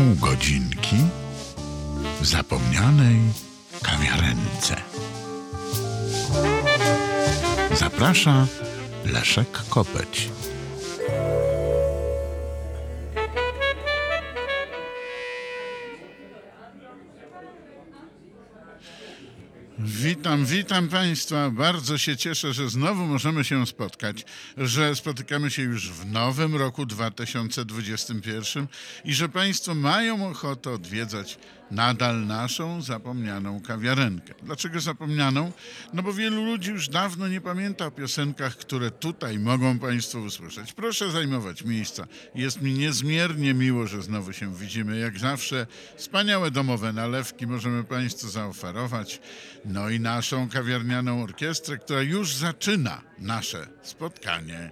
pół godzinki w zapomnianej kawiarence. Zaprasza Leszek Kopeć. Witam Państwa. Bardzo się cieszę, że znowu możemy się spotkać, że spotykamy się już w nowym roku 2021 i że Państwo mają ochotę odwiedzać nadal naszą zapomnianą kawiarenkę. Dlaczego zapomnianą? No bo wielu ludzi już dawno nie pamięta o piosenkach, które tutaj mogą Państwo usłyszeć. Proszę zajmować miejsca. Jest mi niezmiernie miło, że znowu się widzimy. Jak zawsze wspaniałe domowe nalewki możemy Państwu zaoferować. No i naszą kawiarnianą orkiestrę, która już zaczyna nasze spotkanie.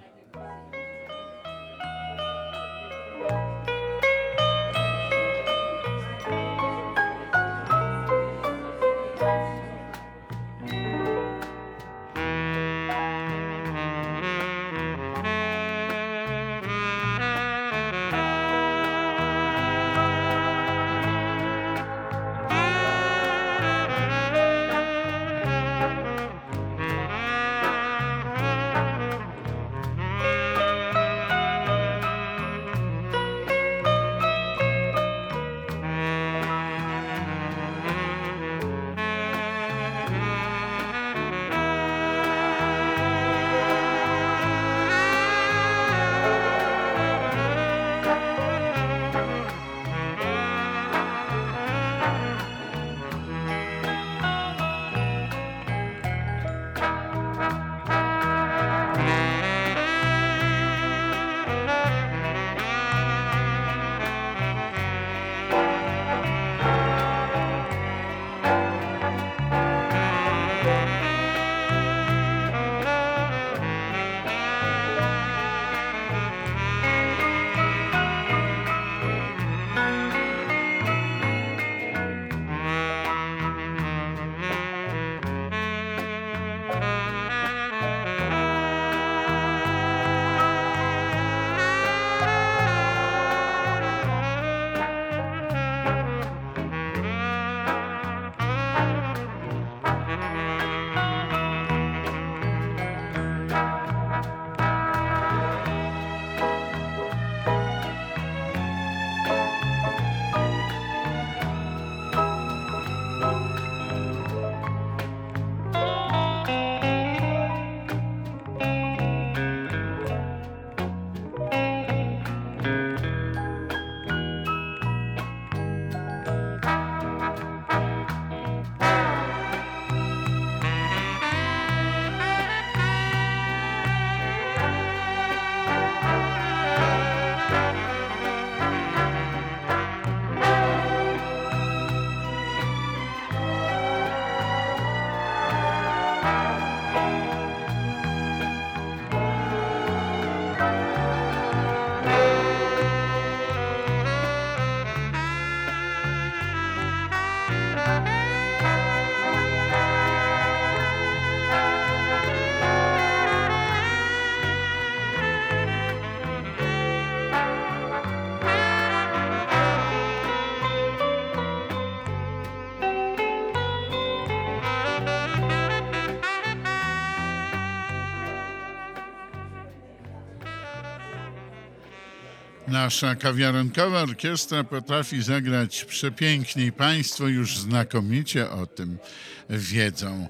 Nasza kawiarenkowa orkiestra potrafi zagrać przepięknie i Państwo już znakomicie o tym wiedzą.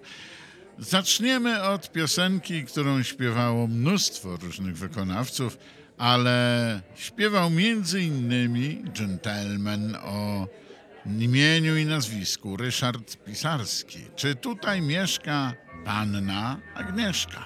Zaczniemy od piosenki, którą śpiewało mnóstwo różnych wykonawców, ale śpiewał między innymi dżentelmen o imieniu i nazwisku Ryszard Pisarski. Czy tutaj mieszka panna Agnieszka?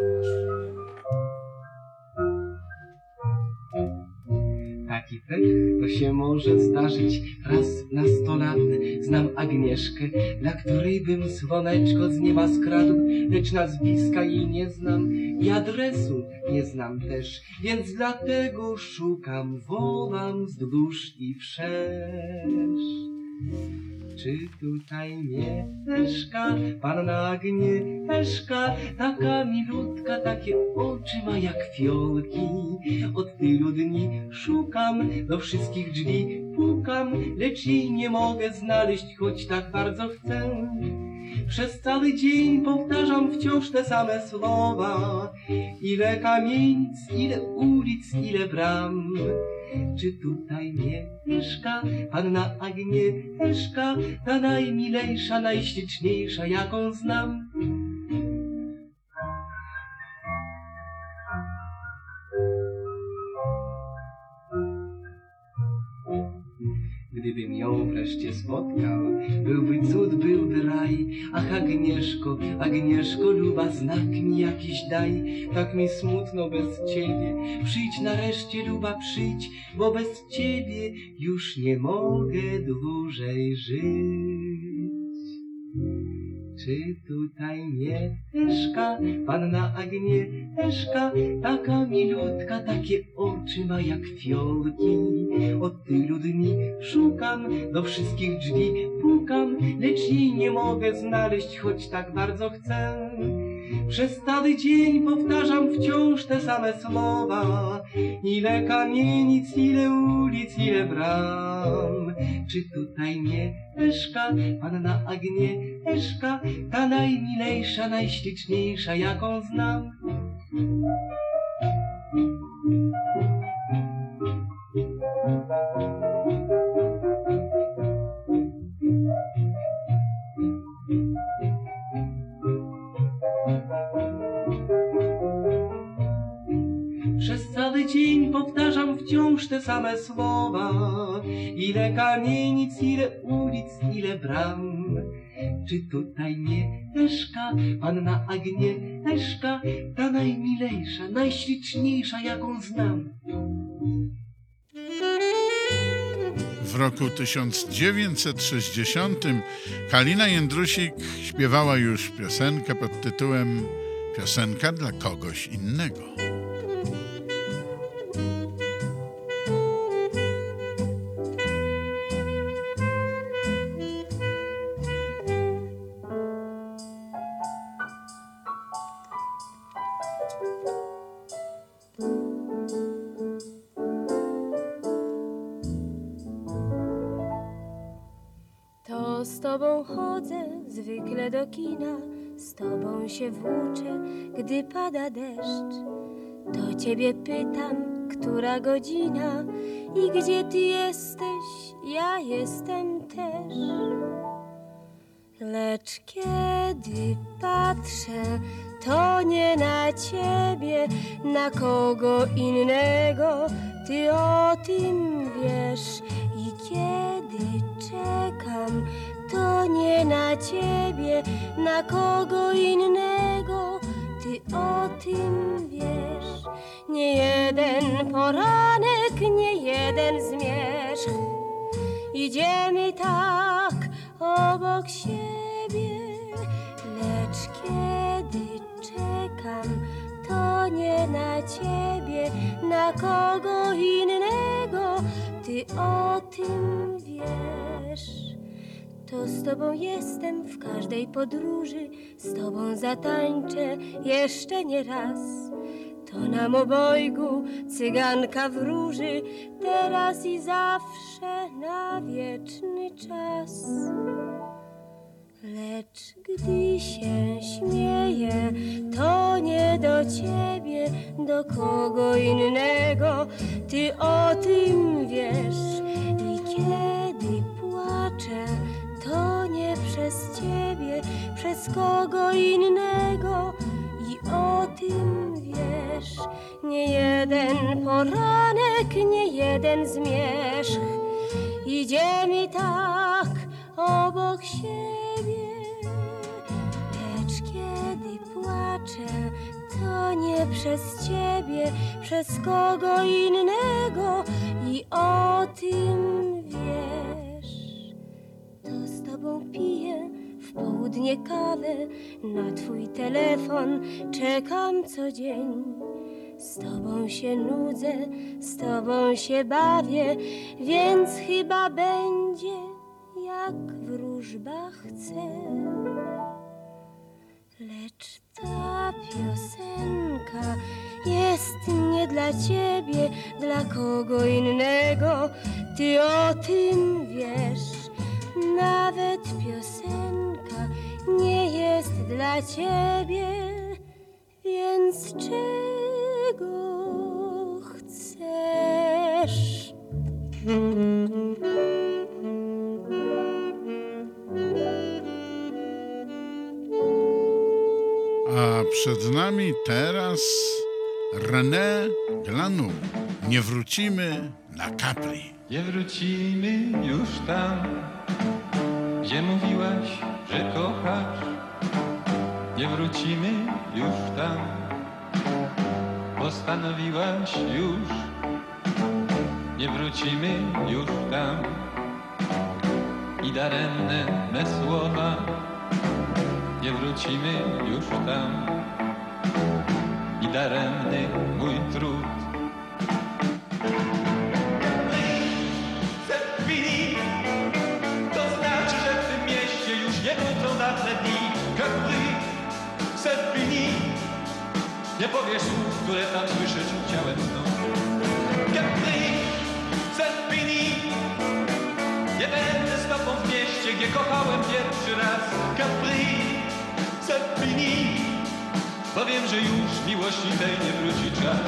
Taki pech to się może zdarzyć raz na 100 lat. Znam Agnieszkę, dla której bym słoneczko z nieba skradł, lecz nazwiska jej nie znam i adresu nie znam też, więc dlatego szukam, wołam wzdłuż i wszerz. Czy tutaj mieszka panna Agnieszka, taka milutka, takie oczy ma jak fiolki? Od tylu dni szukam, do wszystkich drzwi pukam, lecz jej nie mogę znaleźć, choć tak bardzo chcę. Przez cały dzień powtarzam wciąż te same słowa. Ile kamienic, ile ulic, ile bram. Czy tutaj mieszka panna Agnieszka, ta najmilejsza, najśliczniejsza, jaką znam? Gdybym ją wreszcie spotkał, byłby cud, byłby raj. Ach, Agnieszko, Agnieszko, luba, znak mi jakiś daj. Tak mi smutno bez ciebie, przyjdź nareszcie, luba, przyjdź, bo bez ciebie już nie mogę dłużej żyć. Czy tutaj mieszka panna Agnieszka, taka milutka, takie oczy ma jak fiolki? Od tylu dni szukam, do wszystkich drzwi pukam, lecz jej nie mogę znaleźć, choć tak bardzo chcę. Przez cały dzień powtarzam wciąż te same słowa. Ile kamienic, ile ulic, ile bram. Czy tutaj mieszka panna Agnieszka, ta najmilejsza, najśliczniejsza, jaką znam? Przez cały dzień powtarzam wciąż te same słowa. Ile kamienic, ile ulic, ile bram. Czy tutaj mieszka panna Agnieszka, ta najmilejsza, najśliczniejsza, jaką znam? W roku 1960 Halina Jędrusik śpiewała już piosenkę pod tytułem Piosenka dla kogoś innego. To z tobą chodzę zwykle do kina, z tobą się włóczę, gdy pada deszcz. To ciebie pytam, która godzina i gdzie ty jesteś, ja jestem też. Lecz kiedy patrzę, to nie na ciebie, na kogo innego, ty o tym wiesz. I kiedy czekam, to nie na ciebie, na kogo innego, ty o tym wiesz. Nie jeden poranek, nie jeden zmierzch, idziemy tak obok siebie. Lecz kiedy czekam, to nie na ciebie, na kogo innego, ty o tym wiesz. To z tobą jestem w każdej podróży, z tobą zatańczę jeszcze nie raz. To nam obojgu cyganka wróży, teraz i zawsze na wieczny czas. Lecz gdy się śmieję, to nie do ciebie, do kogo innego, ty o tym wiesz. I kiedy płaczę, to nie przez ciebie, przez kogo innego, i o tym wiesz. Nie jeden poranek, nie jeden zmierzch, idziemy tak obok siebie. Lecz kiedy płaczę, to nie przez ciebie, przez kogo innego, i o tym wiesz. To z tobą piję w południe kawę, na twój telefon czekam co dzień. Z tobą się nudzę, z tobą się bawię, więc chyba będzie jak wróżba chce. Lecz ta piosenka jest nie dla ciebie, dla kogo innego, ty o tym wiesz. Nawet piosenka nie jest dla ciebie, więc czego chcesz? A przed nami teraz René Glanum. Nie wrócimy na Capri. Nie wrócimy już tam, gdzie mówiłaś, że kochasz. Nie wrócimy już tam, postanowiłaś już. Nie wrócimy już tam i daremne me słowa. Nie wrócimy już tam i daremny mój trud. To znaczy, że w tym mieście już nie wrócą dawne dni. Capri, c'est fini. Nie powiesz słów, które tam słyszeć chciałem znów. Capri, c'est fini. Nie będę z tobą w mieście, gdzie kochałem pierwszy raz. Capri, c'est fini. Bo wiem, że już miłości tej nie wróci czas.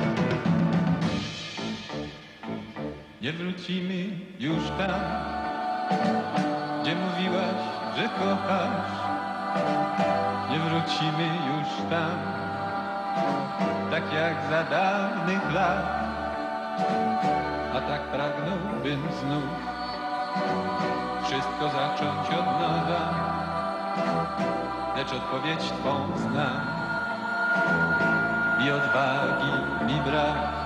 Nie wrócimy już tam, gdzie mówiłaś, że kochasz. Nie wrócimy już tam, tak jak za dawnych lat. A tak pragnąłbym znów wszystko zacząć od nowa. Lecz odpowiedź twą znam i odwagi mi brak.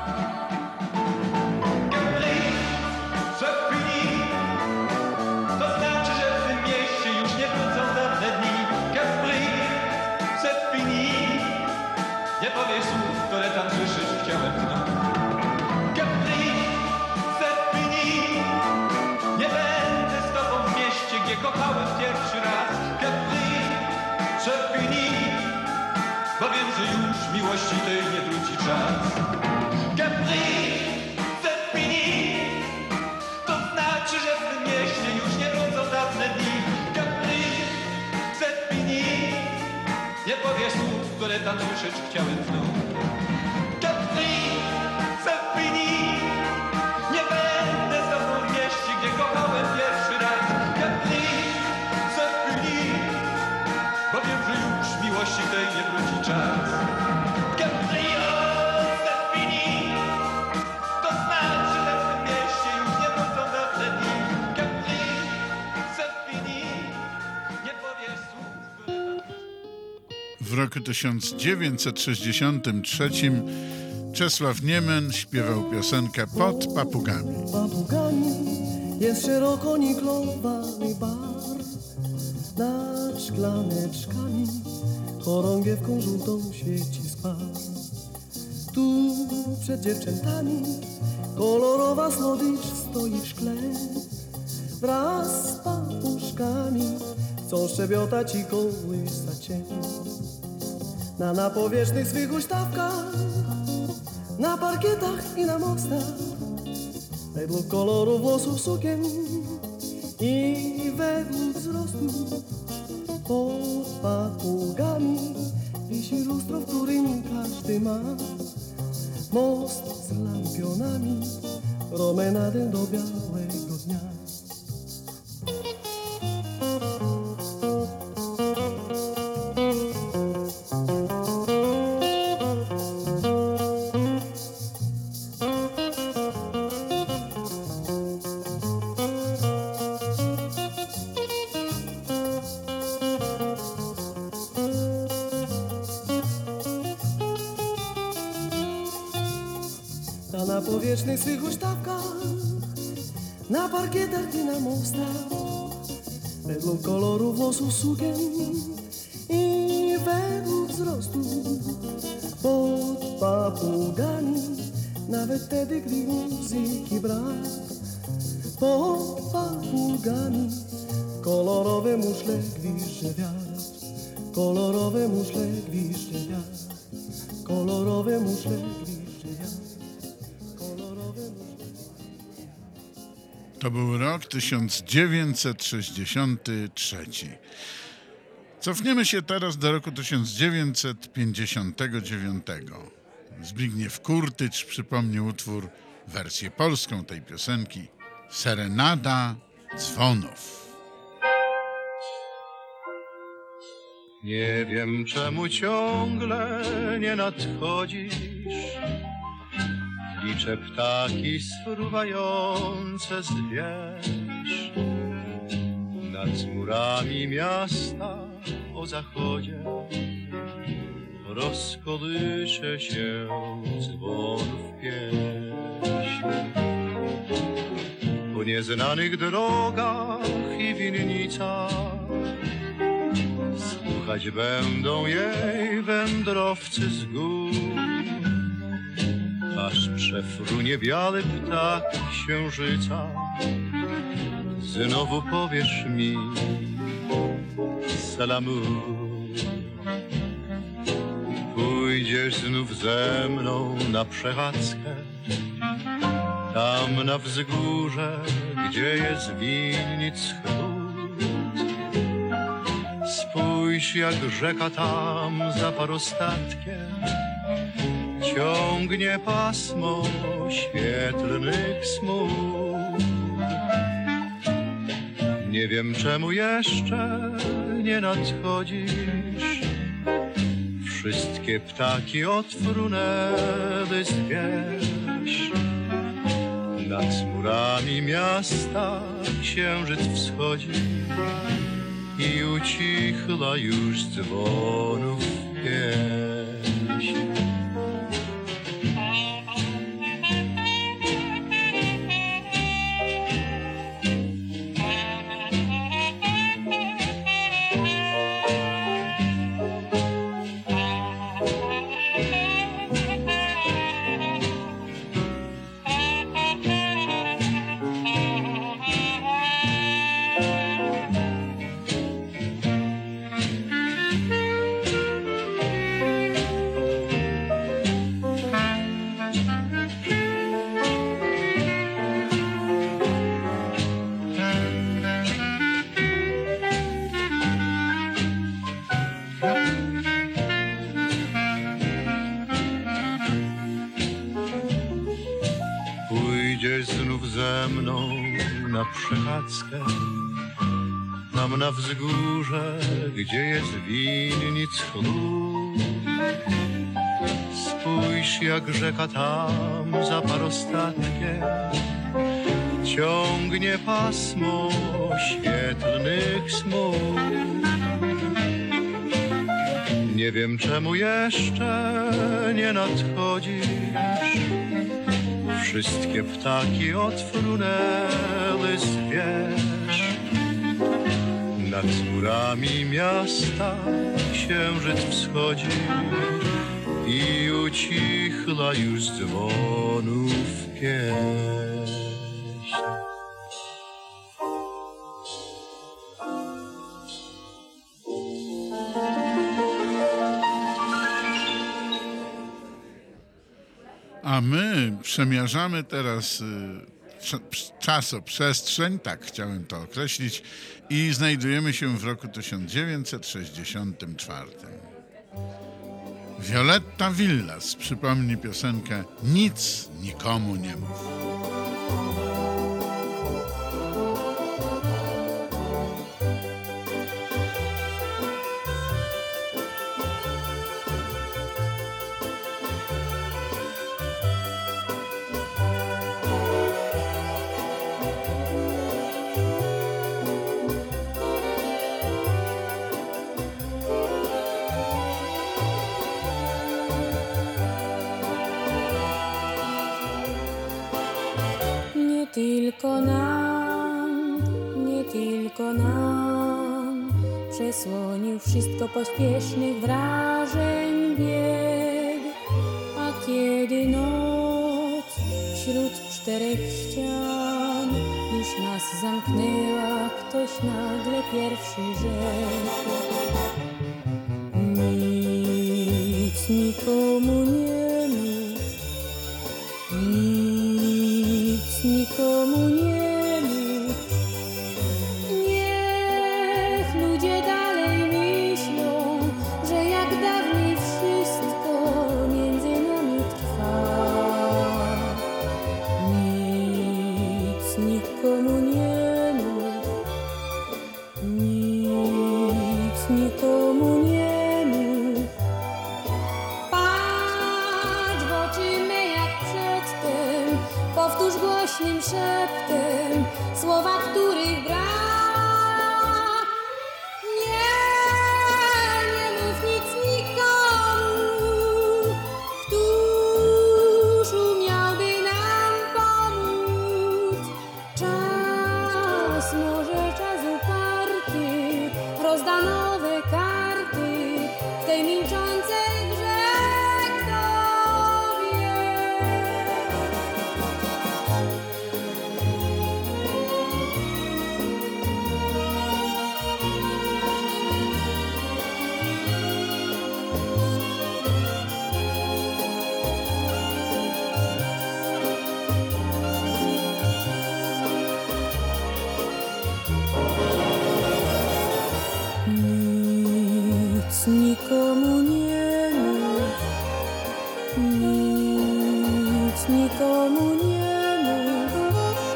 Nie powiesz słów, które tam słyszysz, chciałem znów. Capri, c'est fini. Nie będę z tobą w mieście, gdzie kochałem pierwszy raz. Capri, c'est fini. Bo wiem, że już miłości tej nie wróci czas. Capri, c'est fini. To znaczy, że w tym mieście już nie wrócą dawne dni. Capri, c'est fini. Nie powiesz słów, które tam słyszeć chciałem znów. Capri, c'est fini. Nie będę z tobą w mieście, gdzie kochałem pierwszy raz. Capri, c'est fini. Bo wiem, że już miłości tej nie wróci czas. Capri, c'est fini. To znaczy, że w tym mieście już nie wrócą dawne dni. Capri, c'est fini. Nie powiesz słów, które tam... W roku 1963 Czesław Niemen śpiewał piosenkę Pod papugami. Papugami jest szeroko niklowany bar. Nad szklaneczkami chorągiewką żółtą świeci spar. Tu przed dziewczętami kolorowa słodycz stoi w szkle. Wraz z papuszkami chcą szczebiotać i kołysać cię. Na powierzchnych swych huśtawkach, na parkietach i na mostach, według koloru włosów sukien i według wzrostu. Pod papugami wisi lustro, w którym każdy ma most z lampionami, promenadę do białego dnia. A na powierzchnych swych huśtawkach, na parkietach i na mostach, według koloru włosów sukien i według wzrostu. Pod papugami, nawet wtedy, gdy muzyki brak. Pod papugami kolorowe muszle gwizdże wiatr. Kolorowe muszle gwizdże wiatr. Kolorowe muszle gwizdże wiatr. Kolorowe muszle. To był rok 1963. Cofniemy się teraz do roku 1959. Zbigniew Kurtycz przypomni utwór, wersję polską tej piosenki, Serenada Dzwonów. Nie wiem, czemu ciągle nie nadchodzisz. Liczę ptaki sfruwające z wieś. Nad murami miasta o zachodzie rozkołysze się dzwonów pieśń. Po nieznanych drogach i winnicach słuchać będą jej wędrowcy z gór, aż przefrunie biały ptak księżyca. Znowu powiesz mi salamu. Pójdziesz znów ze mną na przechadzkę, tam na wzgórze, gdzie jest winnic chród. Spójrz, jak rzeka tam za parostatkiem ciągnie pasmo świetlnych smug. Nie wiem, czemu jeszcze nie nadchodzisz. Wszystkie ptaki odfrunęły z wieś. Nad murami miasta księżyc wschodzi i ucichła już dzwonów pieśń. Pójdziesz znów ze mną na przechadzkę, tam na wzgórze, gdzie jest winnic chlub. Spójrz, jak rzeka tam za parostatkiem ciągnie pasmo świetlnych smug. Nie wiem, czemu jeszcze nie nadchodzisz. Wszystkie ptaki odfrunęły z wieś. Nad murami miasta księżyc wschodzi i ucichła już dzwonów pieśń. A my przemierzamy teraz czasoprzestrzeń, tak chciałem to określić, i znajdujemy się w roku 1964. Violetta Villas przypomni piosenkę Nic nikomu nie mów. Nie tylko nam przesłonił wszystko pośpiesznych wrażeń bieg. A kiedy noc wśród czterech ścian już nas zamknęła, ktoś nagle pierwszy rzekł: nic nikomu nie mów, nic nikomu nie mów. Powtórz głośnym szeptem słowa, których brak. Nie mów nic nikomu, któż umiałby nam pomóc. Czas, może czas uparty, rozda nowe karty w tej milczącej grze. Nikomu nie mów, nic nikomu nie mów.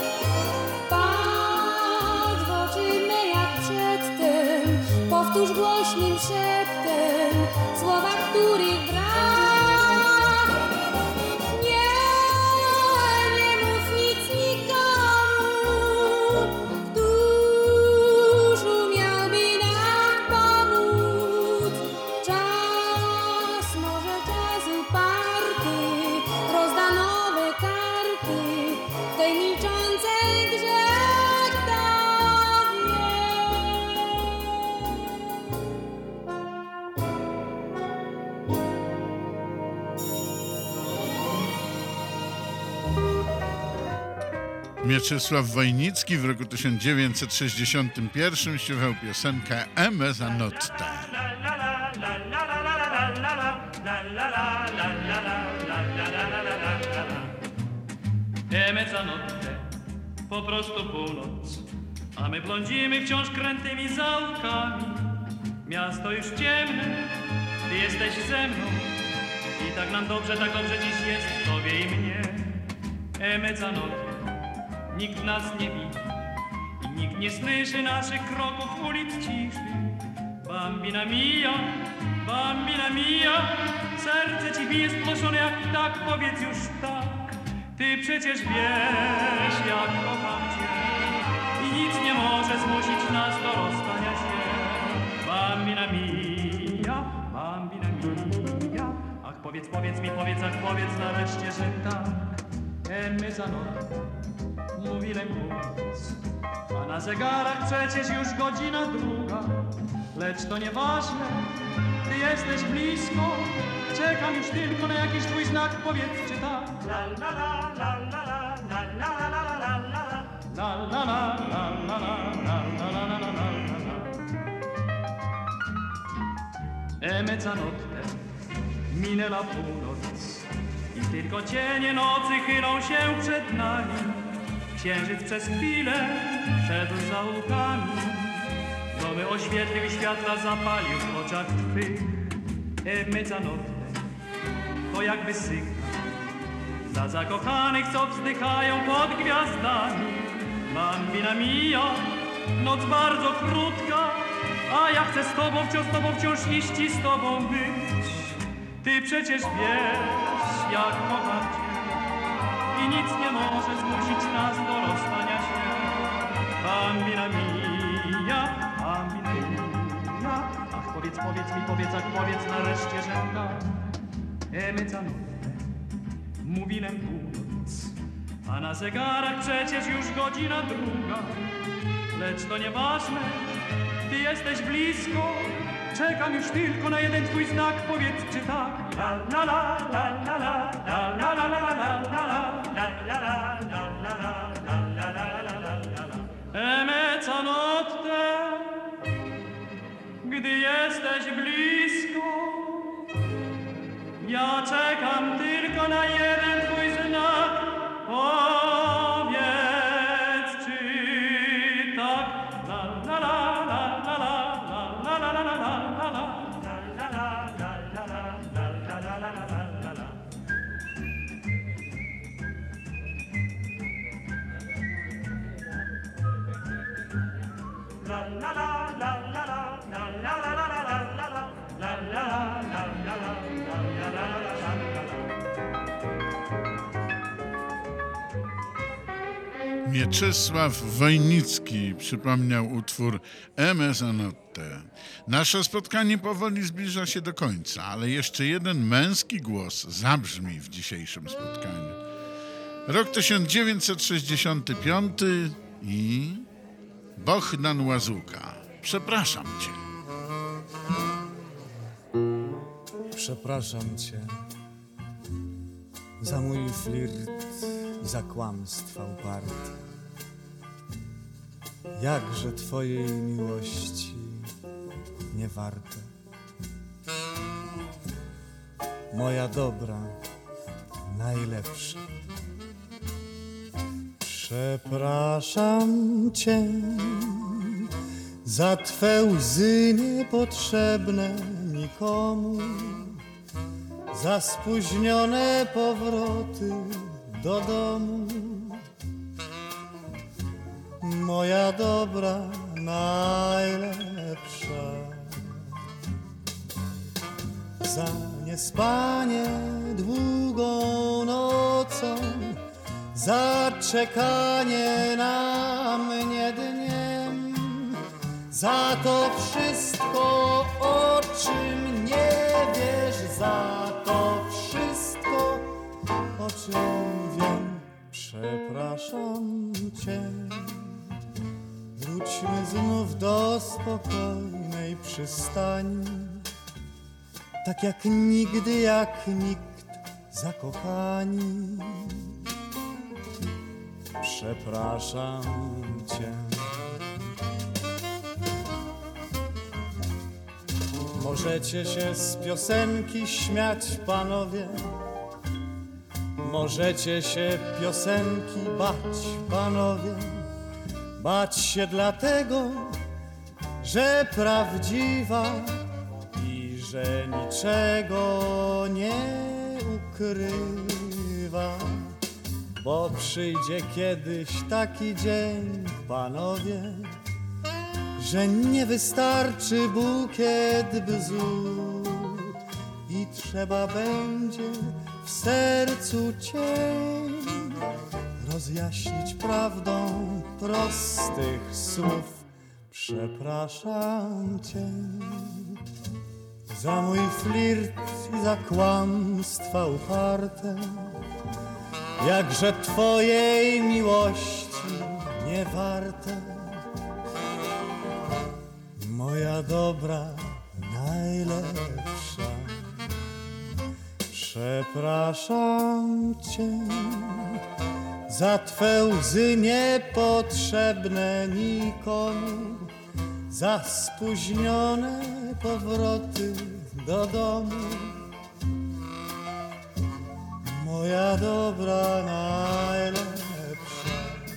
Patrz w oczy me jak przedtem, powtórz głośnym szeptem słowa, których brak. Nie mów nic nikomu, któż umiałby nam pomóc. Czas, może czas uparty, rozda nowe karty w tej milczącej grze. Kto wie? Mieczysław Wojnicki w roku 1961 śpiewał piosenkę E mezzanotte. E mezzanotte, po prostu północ, a my błądzimy wciąż krętymi zaułkami. Miasto już ciemne, ty jesteś ze mną i tak nam dobrze, tak dobrze dziś jest tobie i mnie. E mezzanotte, nikt nas nie widzi i nikt nie słyszy naszych kroków ulic ciszy. Bambina mia, serce ci bije spłoszone jak tak, powiedz już tak. Ty przecież wiesz, jak kocham cię i nic nie może zmusić nas do rozstania się. Bambina mia, ach powiedz mi, ach powiedz nareszcie, że tak. E mezzanotte, mówi lękąc, a na zegarach przecież już godzina druga. Lecz to nieważne, ty jesteś blisko, czekam już tylko na jakiś twój znak, powiedz czy tak. La la la la la la la la la la la la la la la la la la. E mezzanotte, minęła północ i tylko cienie nocy chylą się przed nami. Księżyc przez chwilę szedł za łukami, domy oświetlił, światła zapalił w oczach twych. E mezzanotte, to jakby sygnał dla zakochanych, co wzdychają pod gwiazdami. Bambina mia, noc bardzo krótka, a ja chcę z tobą wciąż iść i z tobą być. Ty przecież wiesz, jak kocham cię i nic nie może zmusić nas do rozstania się. Bambina mia, ach powiedz nareszcie, że tak. E mezzanotte, mówi nam północ, a na zegarach przecież już godzina druga. Lecz to nieważne, ty jesteś blisko, czekam już tylko na jeden twój znak, powiedz czy tak. La la la la la la la la la la la la. E mezzanotte, gdy jesteś blisko, ja czekam tylko na jeden twój znak, powiedz czy tak. La la la la la la la la la la. Mieczysław Wojnicki przypomniał utwór Mezzanotte. Nasze spotkanie powoli zbliża się do końca, ale jeszcze jeden męski głos zabrzmi w dzisiejszym spotkaniu. Rok 1965 i Bohdan Łazuka. Przepraszam cię. Przepraszam cię za mój flirt i za kłamstwa uparte. Jakże twojej miłości nie warte. Moja dobra, najlepsza. Przepraszam cię za twe łzy niepotrzebne nikomu, za spóźnione powroty do domu. Moja dobra, najlepsza. Za niespanie długą nocą, za czekanie na mnie dniem, za to wszystko, o czym nie wiesz, za to wszystko, o czym wiem. Przepraszam cię. Wróćmy znów do spokojnej przystani, tak jak nigdy, jak nikt, zakochani. Przepraszam cię. Możecie się z piosenki śmiać, panowie. Możecie się piosenki bać, panowie. Bać się dlatego, że prawdziwa i że niczego nie ukrywa. Bo przyjdzie kiedyś taki dzień, panowie, że nie wystarczy bukiet bzu i trzeba będzie w sercu cień rozjaśnić prawdą prostych słów. Przepraszam cię za mój flirt i za kłamstwa uparte. Jakże twojej miłości nie warte. Moja dobra, najlepsza. Przepraszam cię za twe łzy niepotrzebne nikomu, za spóźnione powroty do domu. Moja dobra, najlepsza.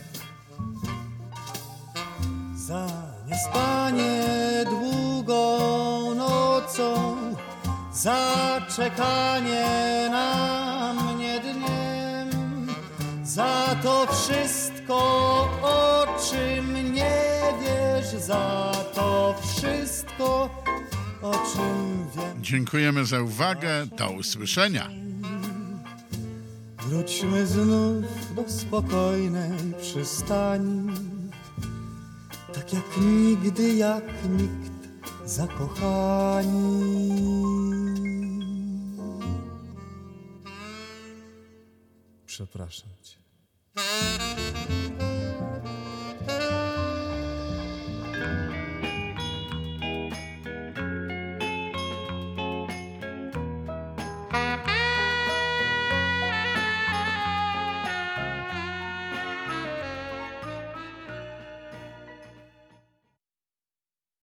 Za niespanie długą nocą, za czekanie na mnie dniem, za to wszystko, o czym nie wiesz, za to wszystko, o czym wiem. Dziękujemy za uwagę. Do usłyszenia. Wróćmy znów do spokojnej przystani, tak jak nigdy, jak nikt, zakochani. Przepraszam cię.